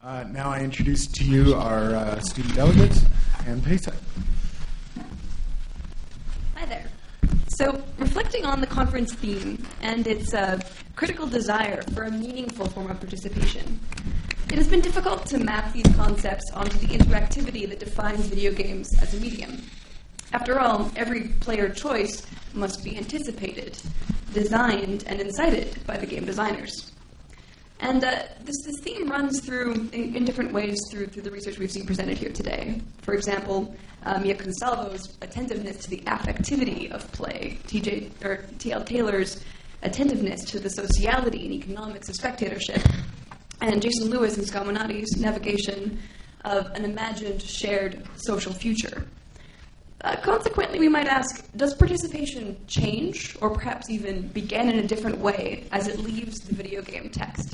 Now I introduce to you our student delegates and PASEC. Hi there. So, reflecting on the conference theme and its critical desire for a meaningful form of participation, it has been difficult to map these concepts onto the interactivity that defines video games as a medium. After all, every player choice must be anticipated, designed, and incited by the game designers. And this theme runs through in different ways through the research we've seen presented here today. For example, Mia Consalvo's attentiveness to the affectivity of play, T.L. Taylor's attentiveness to the sociality and economics of spectatorship, and Jason Lewis and Scott Minotti's navigation of an imagined shared social future. Consequently, we might ask, does participation change, or perhaps even begin in a different way as it leaves the video game text?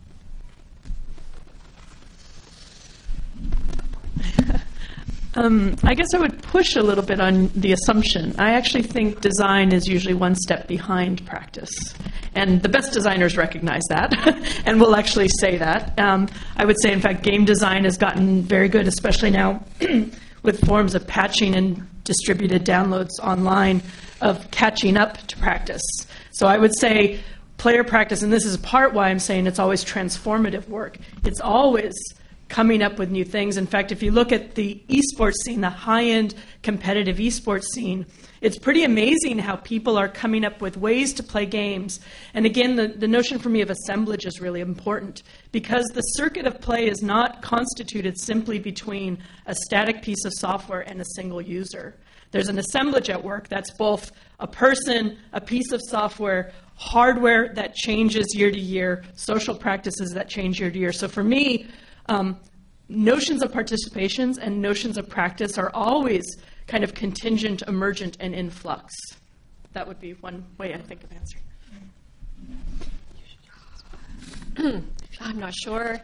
I guess I would push a little bit on the assumption. I actually think design is usually one step behind practice. And the best designers recognize that and will actually say that. I would say, in fact, game design has gotten very good, especially now with forms of patching and distributed downloads online, of catching up to practice. So I would say player practice, and this is part why I'm saying it's always transformative work. It's always coming up with new things. In fact, if you look at the esports scene, the high-end competitive esports scene, it's pretty amazing how people are coming up with ways to play games. And again, the notion for me of assemblage is really important, because the circuit of play is not constituted simply between a static piece of software and a single user. There's an assemblage at work that's both a person, a piece of software, hardware that changes year to year, social practices that change year to year. So for me, notions of participations and notions of practice are always kind of contingent, emergent, and in flux. That would be one way I think of answering. I'm not sure.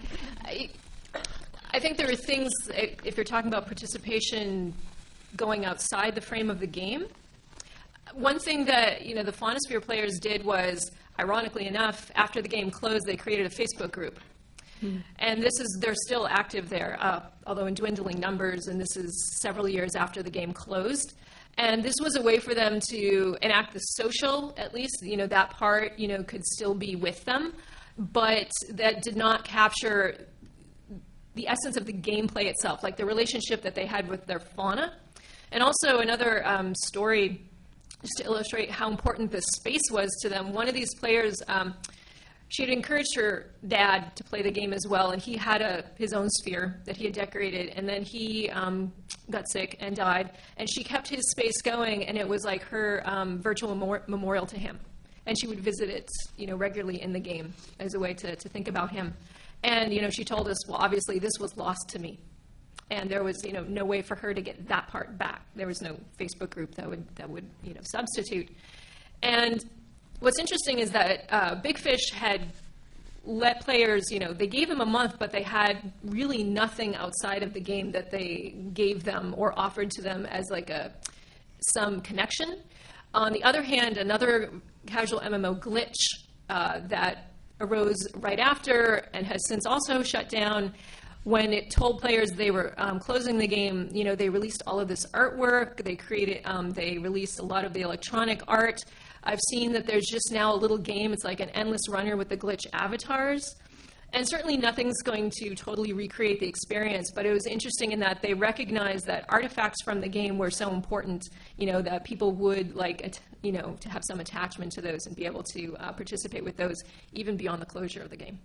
I think there are things, if you're talking about participation going outside the frame of the game. One thing that the Faunosphere players did was, ironically enough, after the game closed, they created a Facebook group. And they're still active there, although in dwindling numbers, and this is several years after the game closed. And this was a way for them to enact the social, at least, that part, could still be with them, but that did not capture the essence of the gameplay itself, like the relationship that they had with their fauna. And also another story, just to illustrate how important this space was to them. One of these players, she had encouraged her dad to play the game as well, and he had his own sphere that he had decorated, and then he got sick and died, and she kept his space going, and it was like her virtual memorial to him. And she would visit it, regularly in the game as a way to think about him. And, she told us, well, obviously this was lost to me. And there was, no way for her to get that part back. There was no Facebook group that would substitute. And what's interesting is that Big Fish had let players, they gave them a month, but they had really nothing outside of the game that they gave them or offered to them as like some connection. On the other hand, another casual MMO Glitch that arose right after and has since also shut down, when it told players they were closing the game, they released all of this artwork. They released a lot of the electronic art. I've seen that there's just now a little game. It's like an endless runner with the glitch avatars. And certainly nothing's going to totally recreate the experience, but it was interesting in that they recognized that artifacts from the game were so important, that people would like, to have some attachment to those and be able to participate with those even beyond the closure of the game.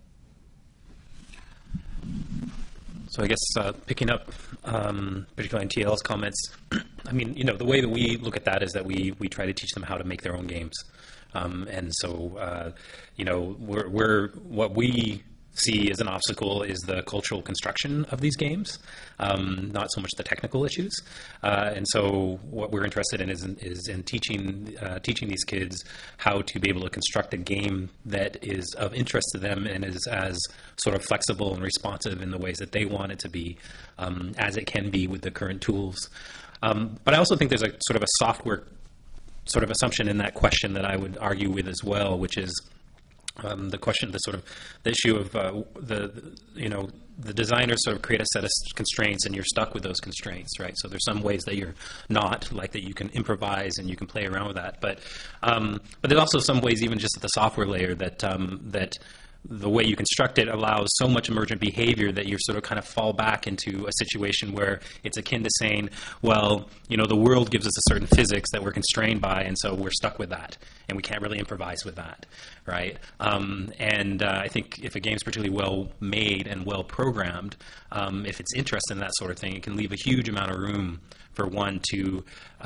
So I guess picking up, particularly on TL's comments, I mean, the way that we look at that is that we try to teach them how to make their own games. And so, we're what we see as an obstacle is the cultural construction of these games, not so much the technical issues. And so what we're interested in is in teaching these kids how to be able to construct a game that is of interest to them and is as sort of flexible and responsive in the ways that they want it to be, as it can be with the current tools. But I also think there's a sort of a software sort of assumption in that question that I would argue with as well, which is the question, the issue of the designers sort of create a set of constraints, and you're stuck with those constraints, right? So there's some ways that you're not, like that you can improvise and you can play around with that. But there's also some ways, even just at the software layer, that the way you construct it allows so much emergent behavior that you sort of kind of fall back into a situation where it's akin to saying, well, the world gives us a certain physics that we're constrained by, and so we're stuck with that, and we can't really improvise with that, right? I think if a game's particularly well made and well programmed, if it's interested in that sort of thing, it can leave a huge amount of room for one to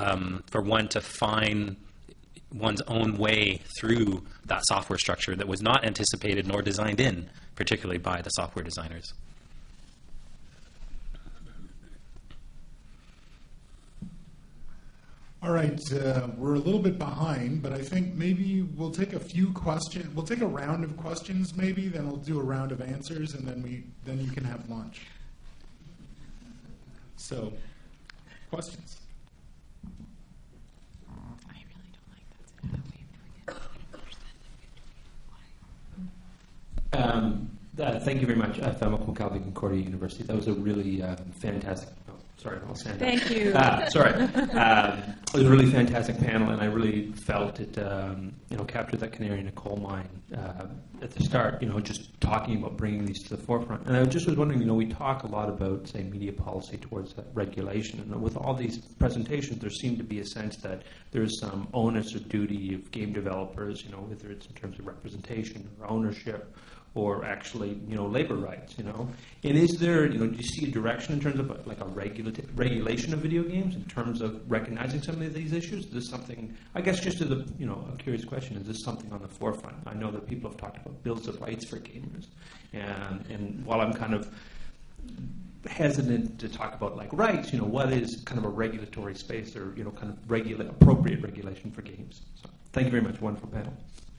find one's own way through that software structure that was not anticipated nor designed in, particularly by the software designers. All right, we're a little bit behind, but I think maybe we'll take a few questions. We'll take a round of questions, maybe. Then we'll do a round of answers, and then you can have lunch. So, questions. Thank you very much, Thelma Concalvi, Concordia University. That was a really fantastic. Oh, sorry, I'll stand up. Thank you. Sorry, it was a really fantastic panel, and I really felt it. Captured that canary in a coal mine at the start. Just talking about bringing these to the forefront. And I just was wondering. We talk a lot about, say, media policy towards regulation, and with all these presentations, there seemed to be a sense that there's some onus or duty of game developers. Whether it's in terms of representation or ownership, or actually, labor rights, And is there, do you see a direction in terms of like a regulation of video games in terms of recognizing some of these issues? Is this something, I guess just as a curious question, is this something on the forefront? I know that people have talked about bills of rights for gamers. And while I'm kind of hesitant to talk about like rights, what is kind of a regulatory space or, kind of appropriate regulation for games? So thank you very much. Wonderful panel.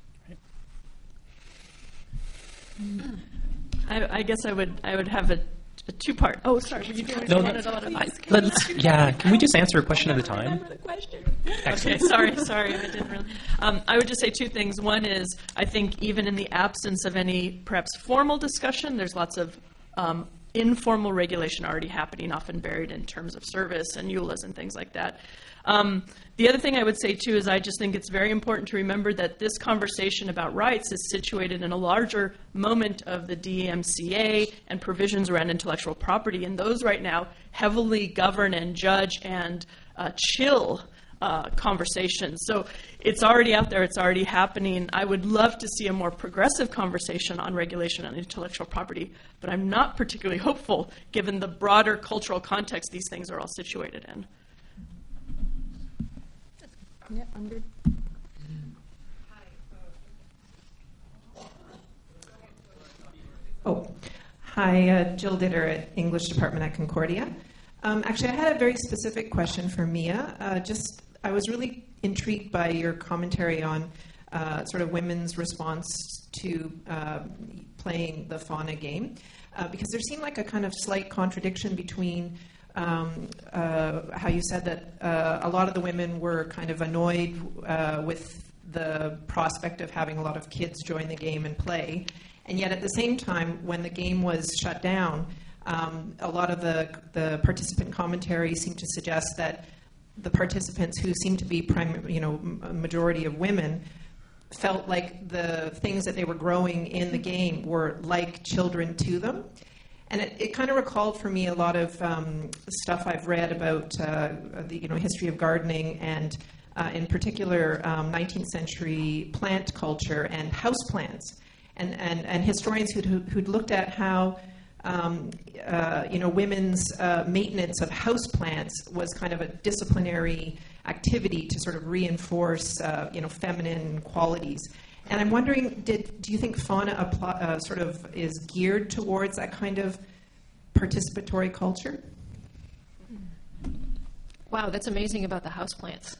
I guess I would have a two-part. Oh, sorry. Were you doing No, can we just answer a question at a time? Remember the question. Okay, sorry, I didn't really. I would just say two things. One is, I think even in the absence of any perhaps formal discussion, there's lots of informal regulation already happening, often buried in terms of service and EULAs and things like that. The other thing I would say, too, is I just think it's very important to remember that this conversation about rights is situated in a larger moment of the DMCA and provisions around intellectual property, and those right now heavily govern and judge and chill conversations. So it's already out there. It's already happening. I would love to see a more progressive conversation on regulation on intellectual property, but I'm not particularly hopeful given the broader cultural context these things are all situated in. Yeah, under. Hi, Jill Ditter at English Department at Concordia. Actually, I had a very specific question for Mia. I was really intrigued by your commentary on sort of women's response to playing the Fauna game, because there seemed like a kind of slight contradiction between how you said that a lot of the women were kind of annoyed with the prospect of having a lot of kids join the game and play, and yet at the same time, when the game was shut down, a lot of the participant commentary seemed to suggest that the participants, who seemed to be a majority of women, felt like the things that they were growing in the game were like children to them. And it kind of recalled for me a lot of stuff I've read about the history of gardening and in particular 19th century plant culture and houseplants, and historians who'd looked at how women's maintenance of houseplants was kind of a disciplinary activity to sort of reinforce feminine qualities. And I'm wondering, do you think Fauna sort of is geared towards that kind of participatory culture? Wow, that's amazing about the houseplants.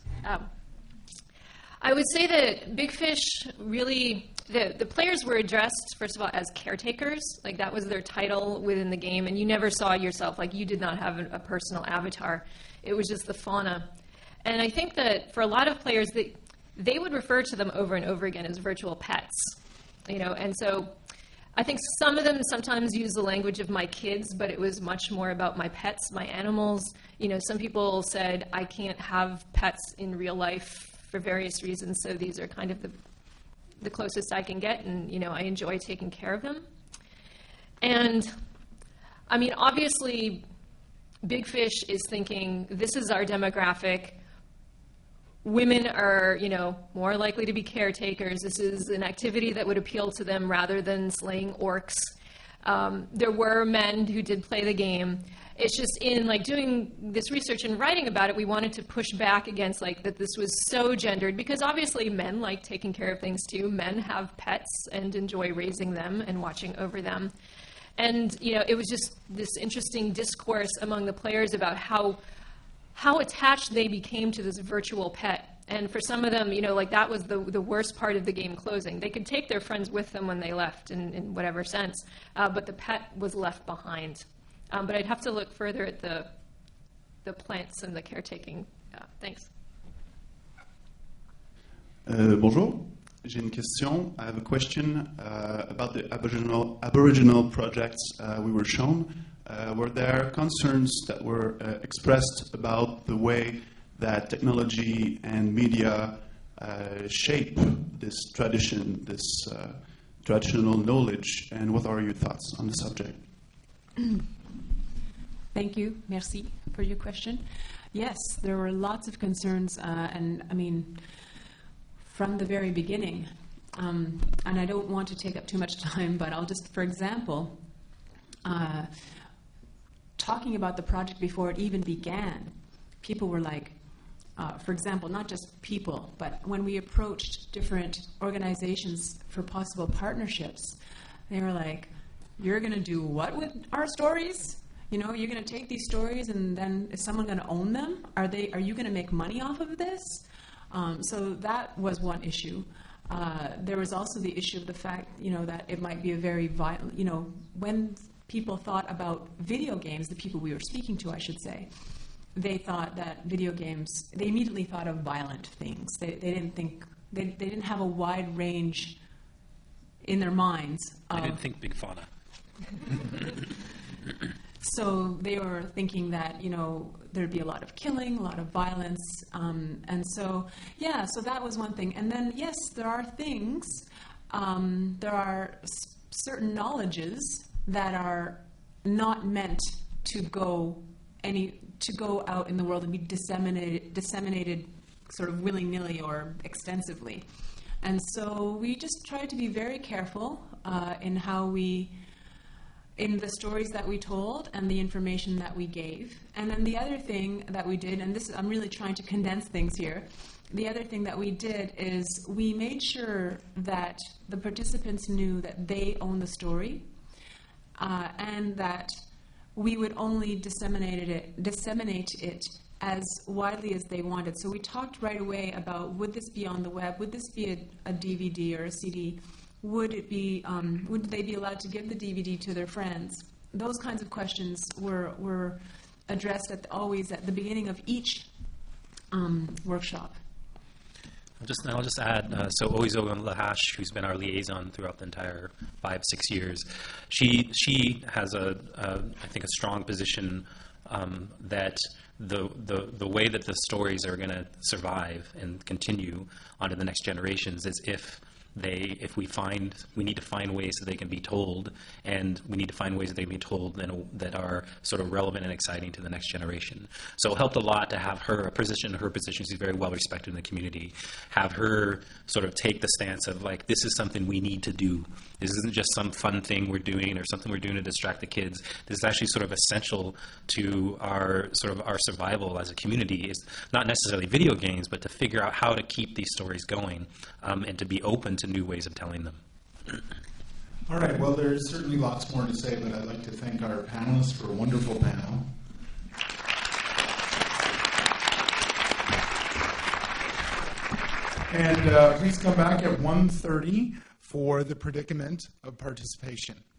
I would say that Big Fish really, the players were addressed, first of all, as caretakers. Like, that was their title within the game, and you never saw yourself, like, you did not have a personal avatar. It was just the fauna. And I think that for a lot of players, they would refer to them over and over again as virtual pets, and so I think some of them sometimes use the language of my kids, but it was much more about my pets, my animals. You know, some people said, I can't have pets in real life for various reasons, so these are kind of the closest I can get, and, you know, I enjoy taking care of them. And, I mean, obviously, Big Fish is thinking, this is our demographic. Women are, you know, more likely to be caretakers. This is an activity that would appeal to them rather than slaying orcs. There were men who did play the game. It's just in, like, doing this research and writing about it, we wanted to push back against, like, that this was so gendered, because obviously men like taking care of things too. Men have pets and enjoy raising them and watching over them. And, you know, it was just this interesting discourse among the players about how attached they became to this virtual pet. And for some of them, you know, like, that was the worst part of the game closing. They could take their friends with them when they left in whatever sense, but the pet was left behind. But I'd have to look further at the plants and the caretaking. Thanks. Bonjour. J'ai une question. I have a question about the Aboriginal projects we were shown. Were there concerns that were expressed about the way that technology and media shape this tradition, this traditional knowledge, and what are your thoughts on the subject? Thank you. Merci for your question. Yes, there were lots of concerns, and I mean, from the very beginning, and I don't want to take up too much time, but I'll just, for example, talking about the project before it even began, people were like, for example, not just people, but when we approached different organizations for possible partnerships, they were like, you're going to do what with our stories? You know, you're going to take these stories and then is someone going to own them? Are you going to make money off of this? So that was one issue. There was also the issue of the fact, you know, that it might be a very violent, you know, when people thought about video games, the people we were speaking to, I should say, they thought that video games, they immediately thought of violent things. They didn't think, they didn't have a wide range in their minds. I didn't think big fauna. So they were thinking that, you know, there'd be a lot of killing, a lot of violence. And so, yeah, so that was one thing. And then, yes, there are things, there are certain knowledges that are not meant to go out in the world and be disseminated sort of willy-nilly or extensively. And so we just tried to be very careful in the stories that we told and the information that we gave. And then the other thing that we did, and I'm really trying to condense things here, the other thing that we did is we made sure that the participants knew that they own the story, and that we would only disseminate it as widely as they wanted. So we talked right away about, would this be on the web? Would this be a DVD or a CD? Would it be? Would they be allowed to give the DVD to their friends? Those kinds of questions were addressed always at the beginning of each workshop. I'll just add, so Oizo Lahash, who's been our liaison throughout the entire 5-6 years, she has I think a strong position that the way that the stories are going to survive and continue onto the next generations is if we need to find ways that they can be told, and we need to find ways that they can be told that are sort of relevant and exciting to the next generation. So it helped a lot to have her position. She's very well respected in the community. Have her sort of take the stance of, like, this is something we need to do. This isn't just some fun thing we're doing or something we're doing to distract the kids. This is actually sort of essential to our survival as a community. It's not necessarily video games, but to figure out how to keep these stories going, and to be open to new ways of telling them. All right, well, there's certainly lots more to say, but I'd like to thank our panelists for a wonderful panel. And please come back at 1:30 for the predicament of participation.